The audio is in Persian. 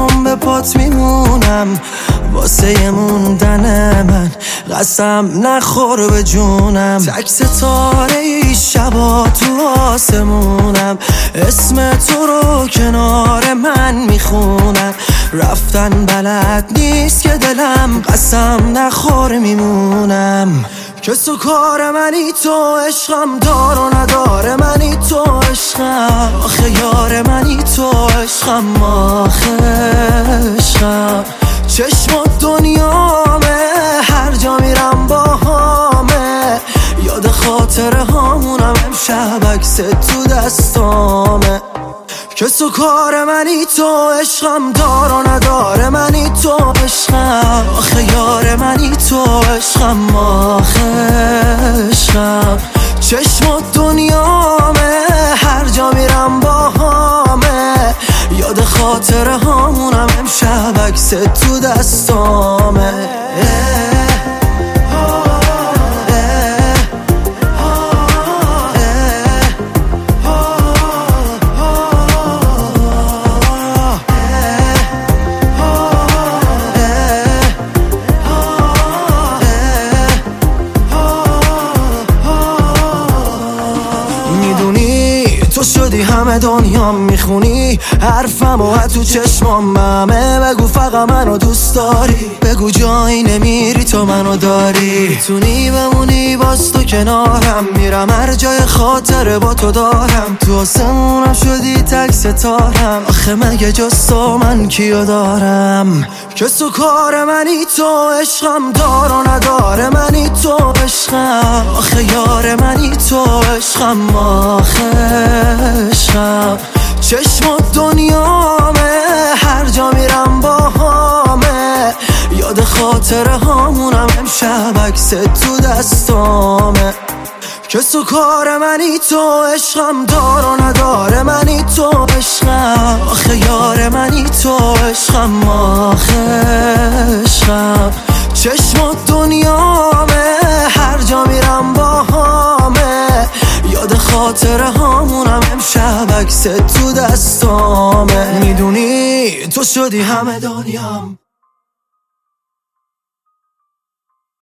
عمرم به پات میمونم واسه موندن من قسم نخور به جونم تک ستاره ای شبا تو آسمونم اسم تو رو کنار من میخونم رفتن بلد نیست که دلم قسم نخور میمونم کس و کار منی تو عشقم دار و نداره منی تو عشقم آخه یار منی تو عشقم آخه عشقم چشم و دنیامه هر جا میرم با همه یاد خاطره هامونم امشب عکس تو دستامه کس و کار منی تو عشقم دار و نداره منی تو عشقم آخه یار منی تو عشقم آخه عشقم چشم و دنیامه هر جا میرم با همه یاد خاطره هامونم امشب عکس تو دستامه شدی همه دنیام میخونی حرفم و تو چشمام همه بگو فقط منو دوست داری بگو جایی نمیری تو منو داری میتونی بمونی باز تو کنارم میرم هر جای خاطره با تو دارم تو آسمونم شدی تک ستارم آخه مگه جز تو من کیو دارم کس و کار منی تو عشقم دار و نداره منی تو عشقم آخه یار منی تو عشقم آخه عشقم چشم و دنیامه هر جا میرم با همه یاد خاطره هامونم امشب عکس تو دستامه کس و کار منی تو عشقم دار و نداره منی تو عشقم آخه یار منی تو عشقم آخه عشقم چشم و دنیامه هر جا میرم با همه یاد خاطره هامونم امشب عکس تو دستامه میدونی تو شدی همه دنیام